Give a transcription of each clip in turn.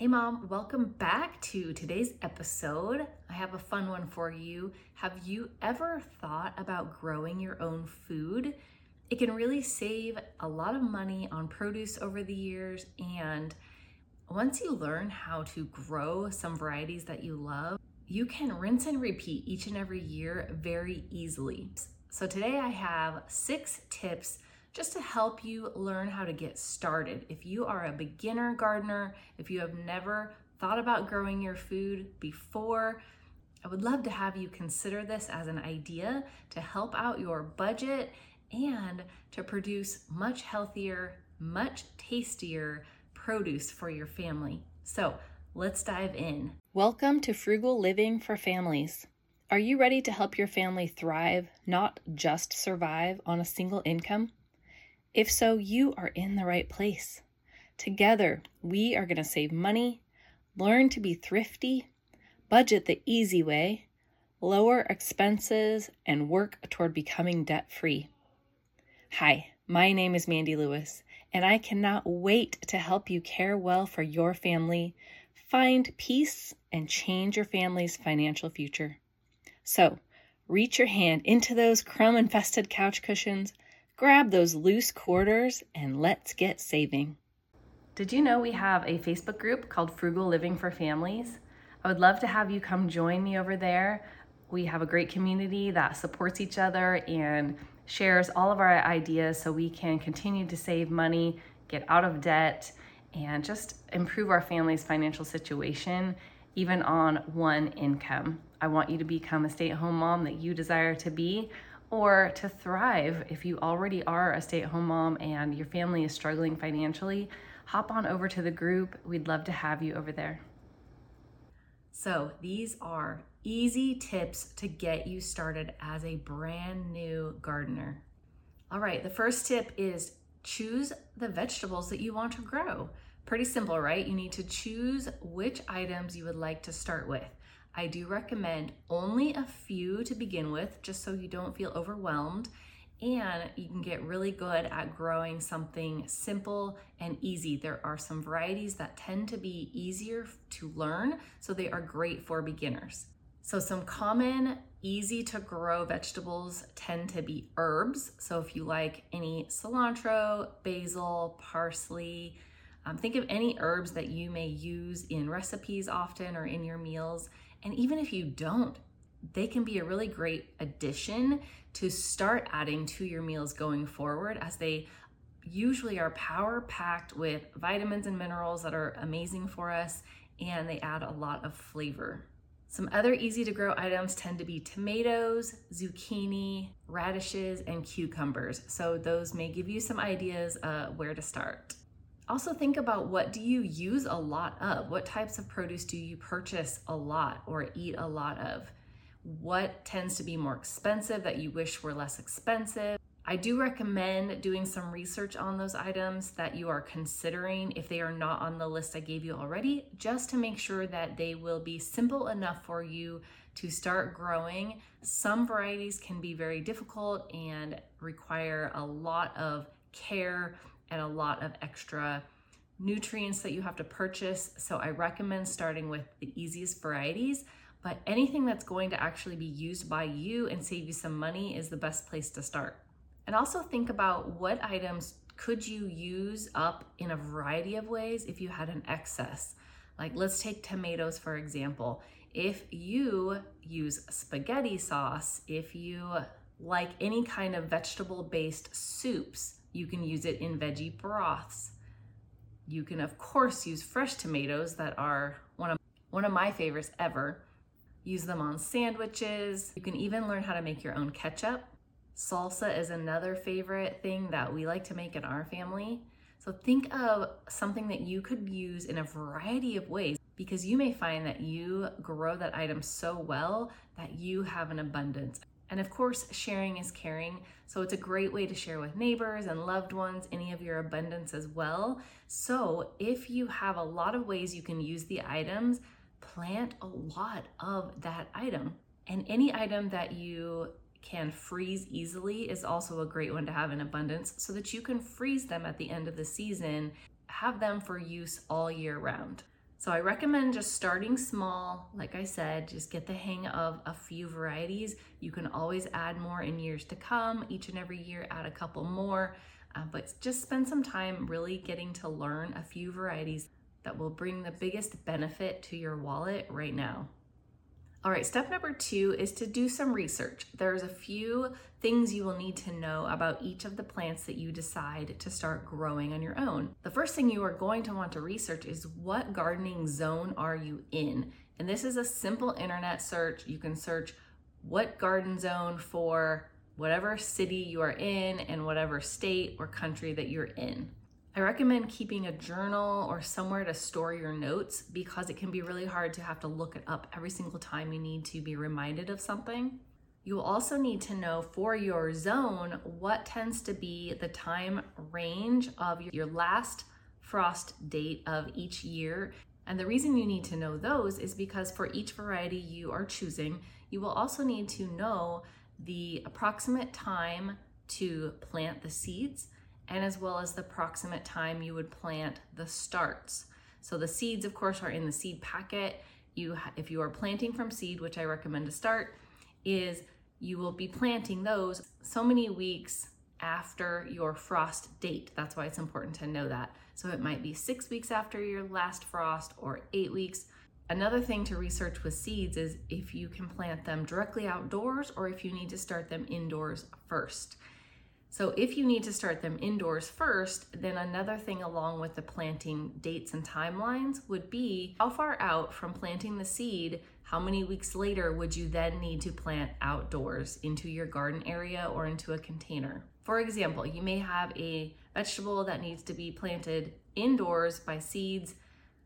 Hey mom, welcome back to today's episode. I have a fun one for you. Have you ever thought about growing your own food? It can really save a lot of money on produce over the years, and once you learn how to grow some varieties that you love, you can rinse and repeat each and every year very easily. So today I have 6 tips just to help you learn how to get started. If you are a beginner gardener, if you have never thought about growing your food before, I would love to have you consider this as an idea to help out your budget and to produce much healthier, much tastier produce for your family. So let's dive in. Welcome to Frugal Living for Families. Are you ready to help your family thrive, not just survive on a single income? If so, you are in the right place. Together, we are going to save money, learn to be thrifty, budget the easy way, lower expenses, and work toward becoming debt-free. Hi, my name is Mandy Lewis, and I cannot wait to help you care well for your family, find peace, and change your family's financial future. So, reach your hand into those crumb-infested couch cushions, grab those loose quarters, and let's get saving. Did you know we have a Facebook group called Frugal Living for Families? I would love to have you come join me over there. We have a great community that supports each other and shares all of our ideas so we can continue to save money, get out of debt, and just improve our family's financial situation, even on one income. I want you to become a stay-at-home mom that you desire to be, or to thrive. If you already are a stay-at-home mom and your family is struggling financially, hop on over to the group. We'd love to have you over there. So these are easy tips to get you started as a brand new gardener. All right, the first tip is choose the vegetables that you want to grow. Pretty simple, right? You need to choose which items you would like to start with. I do recommend only a few to begin with, just so you don't feel overwhelmed, and you can get really good at growing something simple and easy. There are some varieties that tend to be easier to learn, so they are great for beginners. So some common, easy to grow vegetables tend to be herbs. So if you like any cilantro, basil, parsley, think of any herbs that you may use in recipes often or in your meals. And even if you don't, they can be a really great addition to start adding to your meals going forward, as they usually are power-packed with vitamins and minerals that are amazing for us, and they add a lot of flavor. Some other easy to grow items tend to be tomatoes, zucchini, radishes, and cucumbers. So those may give you some ideas where to start. Also think about, what do you use a lot of? What types of produce do you purchase a lot or eat a lot of? What tends to be more expensive that you wish were less expensive? I do recommend doing some research on those items that you are considering if they are not on the list I gave you already, just to make sure that they will be simple enough for you to start growing. Some varieties can be very difficult and require a lot of care and a lot of extra nutrients that you have to purchase. So I recommend starting with the easiest varieties, but anything that's going to actually be used by you and save you some money is the best place to start. And also think about, what items could you use up in a variety of ways if you had an excess. Like, let's take tomatoes, for example. If you use spaghetti sauce, if you like any kind of vegetable-based soups, you can use it in veggie broths. You can, of course, use fresh tomatoes that are one of my favorites ever. Use them on sandwiches. You can even learn how to make your own ketchup. Salsa is another favorite thing that we like to make in our family. So think of something that you could use in a variety of ways, because you may find that you grow that item so well that you have an abundance. And of course, sharing is caring. So it's a great way to share with neighbors and loved ones any of your abundance as well. So if you have a lot of ways you can use the items, plant a lot of that item. And any item that you can freeze easily is also a great one to have in abundance, so that you can freeze them at the end of the season, have them for use all year round. So I recommend just starting small. Like I said, just get the hang of a few varieties. You can always add more in years to come. Each and every year, add a couple more. But just spend some time really getting to learn a few varieties that will bring the biggest benefit to your wallet right now. All right, step number 2 is to do some research. There's a few things you will need to know about each of the plants that you decide to start growing on your own. The first thing you are going to want to research is what gardening zone are you in? And this is a simple internet search. You can search what garden zone for whatever city you are in and whatever state or country that you're in. I recommend keeping a journal or somewhere to store your notes because it can be really hard to have to look it up every single time you need to be reminded of something. You will also need to know for your zone what tends to be the time range of your last frost date of each year. And the reason you need to know those is because for each variety you are choosing, you will also need to know the approximate time to plant the seeds, and as well as the approximate time you would plant the starts. So the seeds, of course, are in the seed packet. If you are planting from seed, which I recommend to start, is you will be planting those so many weeks after your frost date. That's why it's important to know that. So it might be 6 weeks after your last frost or 8 weeks. Another thing to research with seeds is if you can plant them directly outdoors or if you need to start them indoors first. So if you need to start them indoors first, then another thing along with the planting dates and timelines would be how far out from planting the seed, how many weeks later would you then need to plant outdoors into your garden area or into a container? For example, you may have a vegetable that needs to be planted indoors by seeds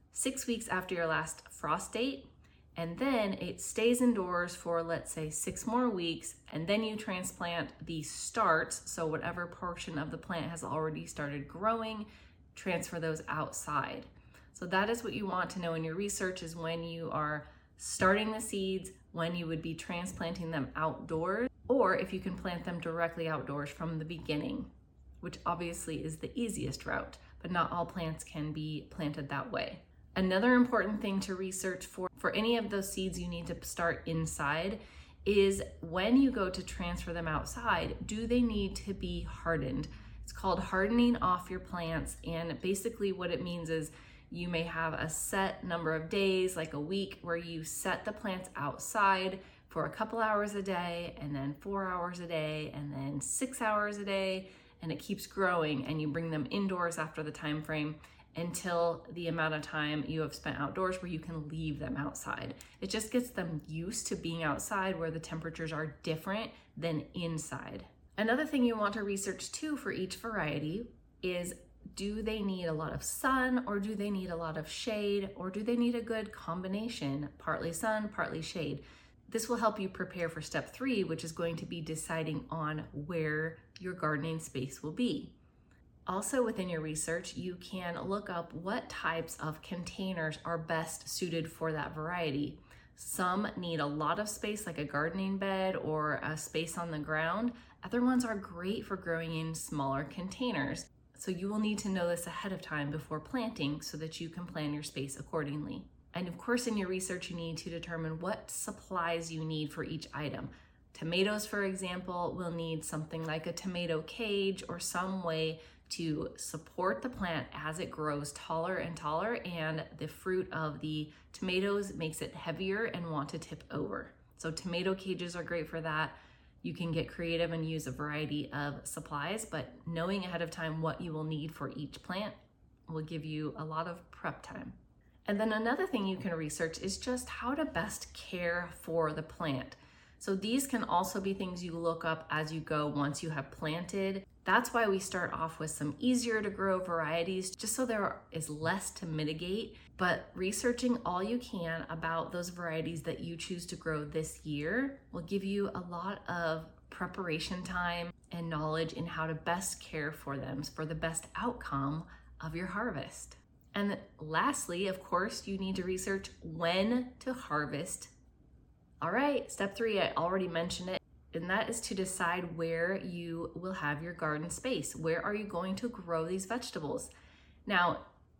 6 weeks after your last frost date, and then it stays indoors for, let's say, 6 more weeks, and then you transplant the starts, so whatever portion of the plant has already started growing, transfer those outside. So that is what you want to know in your research, is when you are starting the seeds, when you would be transplanting them outdoors, or if you can plant them directly outdoors from the beginning, which obviously is the easiest route, but not all plants can be planted that way. Another important thing to research for any of those seeds you need to start inside is when you go to transfer them outside, do they need to be hardened? It's called hardening off your plants, and basically what it means is you may have a set number of days, like a week, where you set the plants outside for a couple hours a day, and then 4 hours a day, and then 6 hours a day, and it keeps growing, and you bring them indoors after the time frame until the amount of time you have spent outdoors where you can leave them outside. It just gets them used to being outside where the temperatures are different than inside. Another thing you want to research too for each variety is, do they need a lot of sun, or do they need a lot of shade, or do they need a good combination, partly sun, partly shade? This will help you prepare for step 3, which is going to be deciding on where your gardening space will be. Also within your research, you can look up what types of containers are best suited for that variety. Some need a lot of space, like a gardening bed or a space on the ground. Other ones are great for growing in smaller containers. So you will need to know this ahead of time before planting so that you can plan your space accordingly. And of course, in your research, you need to determine what supplies you need for each item. Tomatoes, for example, will need something like a tomato cage or some way to support the plant as it grows taller and taller, and the fruit of the tomatoes makes it heavier and want to tip over. So tomato cages are great for that. You can get creative and use a variety of supplies, but knowing ahead of time what you will need for each plant will give you a lot of prep time. And then another thing you can research is just how to best care for the plant. So these can also be things you look up as you go once you have planted. That's why we start off with some easier to grow varieties, just so there is less to mitigate. But researching all you can about those varieties that you choose to grow this year will give you a lot of preparation time and knowledge in how to best care for them for the best outcome of your harvest. And lastly, of course, you need to research when to harvest. All right, step 3, I already mentioned it, and that is to decide where you will have your garden space. Where are you going to grow these vegetables? Now,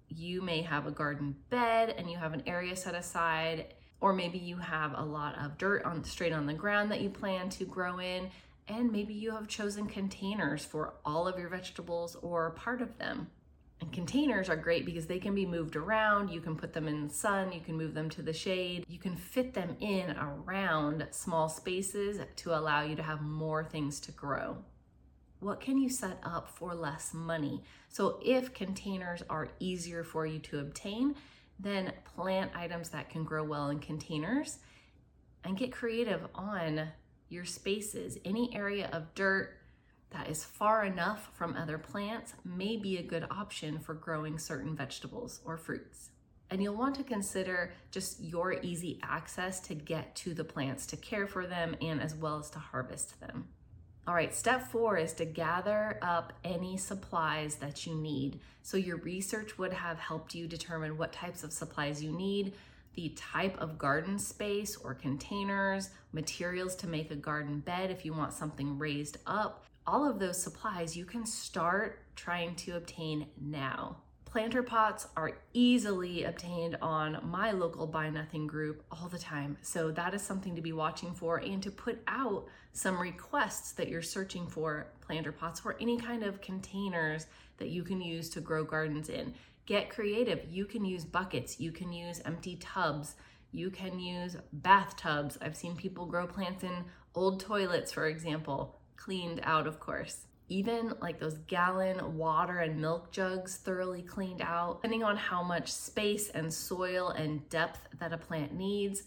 you may have a garden bed and you have an area set aside, or maybe you have a lot of dirt straight on the ground that you plan to grow in, and maybe you have chosen containers for all of your vegetables or part of them. And containers are great because they can be moved around. You can put them in the sun, you can move them to the shade, you can fit them in around small spaces to allow you to have more things to grow. What can you set up for less money? So if containers are easier for you to obtain, then plant items that can grow well in containers and get creative on your spaces. Any area of dirt that is far enough from other plants may be a good option for growing certain vegetables or fruits. And you'll want to consider just your easy access to get to the plants, to care for them, and as well as to harvest them. All right, step 4 is to gather up any supplies that you need. So your research would have helped you determine what types of supplies you need, the type of garden space or containers, materials to make a garden bed if you want something raised up. All of those supplies you can start trying to obtain now. Planter pots are easily obtained on my local Buy Nothing group all the time. So that is something to be watching for, and to put out some requests that you're searching for planter pots or any kind of containers that you can use to grow gardens in. Get creative. You can use buckets, you can use empty tubs, you can use bathtubs. I've seen people grow plants in old toilets, for example, cleaned out, of course. Even like those gallon water and milk jugs thoroughly cleaned out. Depending on how much space and soil and depth that a plant needs,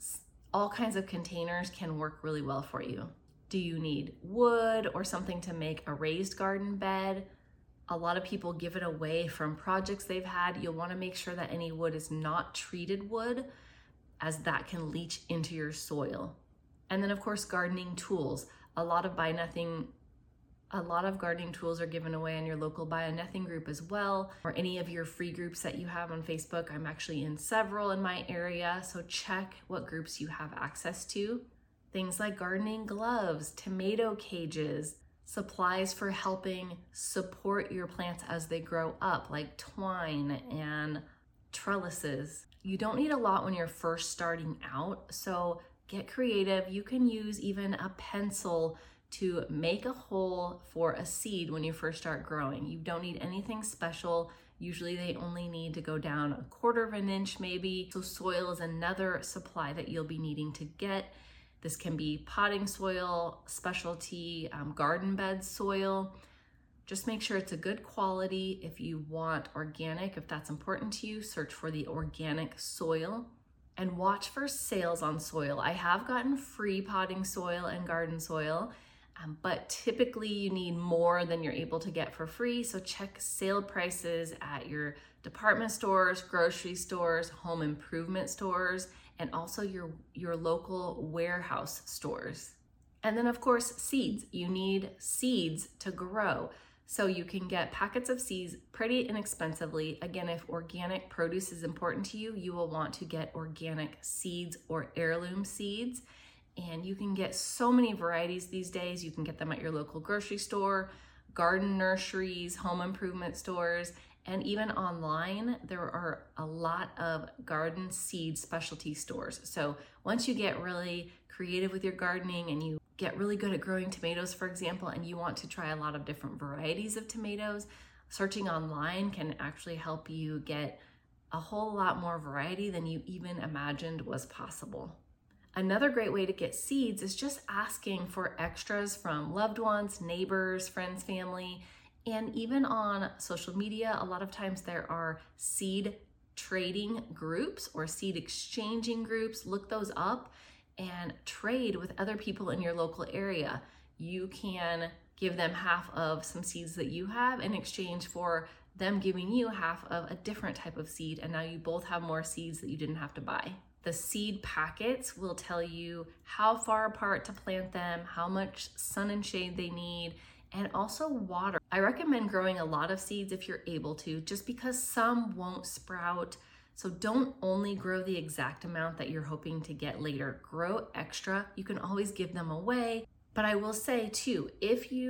all kinds of containers can work really well for you. Do you need wood or something to make a raised garden bed? A lot of people give it away from projects they've had. You'll want to make sure that any wood is not treated wood, as that can leach into your soil. And then of course, gardening tools. A lot of gardening tools are given away in your local Buy Nothing group as well, or any of your free groups that you have on Facebook. I'm actually in several in my area, so check what groups you have access to. Things like gardening gloves, tomato cages, supplies for helping support your plants as they grow up, like twine and trellises. You don't need a lot when you're first starting out, so get creative. You can use even a pencil to make a hole for a seed when you first start growing. You don't need anything special. Usually they only need to go down 1/4 of an inch maybe. So soil is another supply that you'll be needing to get. This can be potting soil, specialty garden bed soil. Just make sure it's a good quality. If you want organic, if that's important to you, search for the organic soil. And watch for sales on soil. I have gotten free potting soil and garden soil, but typically you need more than you're able to get for free. So check sale prices at your department stores, grocery stores, home improvement stores, and also your local warehouse stores. And then of course, seeds. You need seeds to grow. So you can get packets of seeds pretty inexpensively. Again, if organic produce is important to you, you will want to get organic seeds or heirloom seeds. And you can get so many varieties these days. You can get them at your local grocery store, garden nurseries, home improvement stores, and even online. There are a lot of garden seed specialty stores. So once you get really creative with your gardening and you get really good at growing tomatoes, for example, and you want to try a lot of different varieties of tomatoes, searching online can actually help you get a whole lot more variety than you even imagined was possible. Another great way to get seeds is just asking for extras from loved ones, neighbors, friends, family, and even on social media. A lot of times there are seed trading groups or seed exchanging groups. Look those up and trade with other people in your local area. You can give them half of some seeds that you have in exchange for them giving you half of a different type of seed, and now you both have more seeds that you didn't have to buy. The seed packets will tell you how far apart to plant them, how much sun and shade they need, and also water. I recommend growing a lot of seeds if you're able to, just because some won't sprout. So don't only grow the exact amount that you're hoping to get later. Grow extra. You can always give them away. But I will say too, if you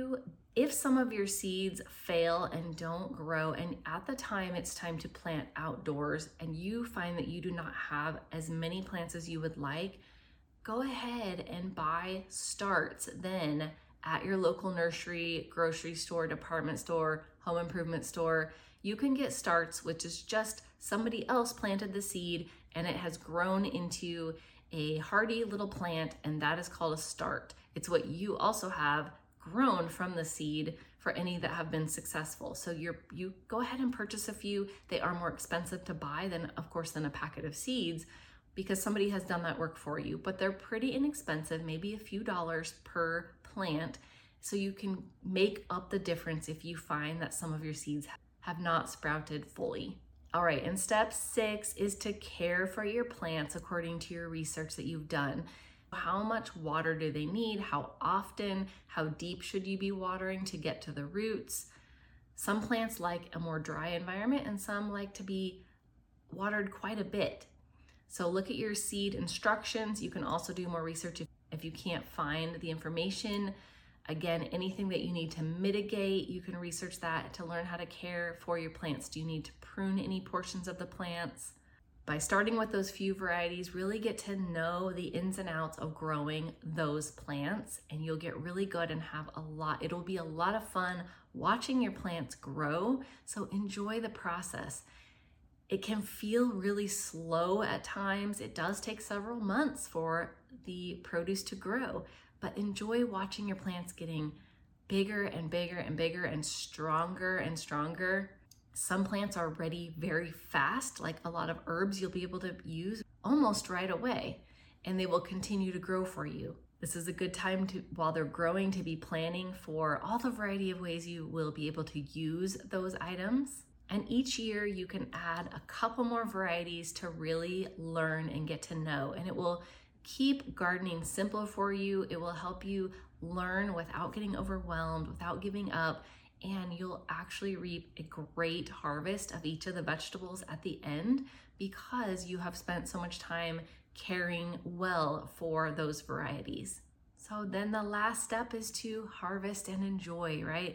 If some of your seeds fail and don't grow, and at the time it's time to plant outdoors, and you find that you do not have as many plants as you would like, go ahead and buy starts then at your local nursery, grocery store, department store, home improvement store. You can get starts, which is just somebody else planted the seed and it has grown into a hardy little plant, and that is called a start. It's what you also have grown from the seed for any that have been successful. So you go ahead and purchase a few. They are more expensive to buy than, of course, than a packet of seeds, because somebody has done that work for you, but they're pretty inexpensive, maybe a few dollars per plant. So you can make up the difference if you find that some of your seeds have not sprouted fully. All right, and step 6 is to care for your plants according to your research that you've done. How much water do they need? How often? How deep should you be watering to get to the roots? Some plants like a more dry environment and some like to be watered quite a bit. So look at your seed instructions. You can also do more research if you can't find the information. Again, anything that you need to mitigate, you can research that to learn how to care for your plants. Do you need to prune any portions of the plants? By starting with those few varieties, really get to know the ins and outs of growing those plants, and you'll get really good and have it'll be a lot of fun watching your plants grow. So enjoy the process. It can feel really slow at times. It does take several months for the produce to grow, but enjoy watching your plants getting bigger and bigger and bigger and stronger and stronger. Some plants are ready very fast, like a lot of herbs you'll be able to use almost right away, and they will continue to grow for you. This is a good time to, while they're growing, to be planning for all the variety of ways you will be able to use those items. And each year you can add a couple more varieties to really learn and get to know, and it will keep gardening simple for you. It will help you learn without getting overwhelmed, without giving up, and you'll actually reap a great harvest of each of the vegetables at the end because you have spent so much time caring well for those varieties. So then the last step is to harvest and enjoy, right?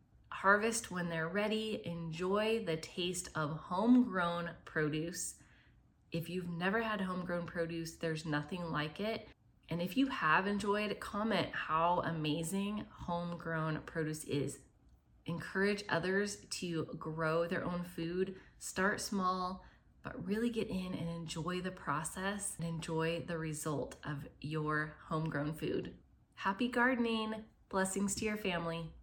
Harvest when they're ready. Enjoy the taste of homegrown produce. If you've never had homegrown produce, there's nothing like it. And if you have enjoyed, comment how amazing homegrown produce is. Encourage others to grow their own food. Start small, but really get in and enjoy the process and enjoy the result of your homegrown food. Happy gardening! Blessings to your family.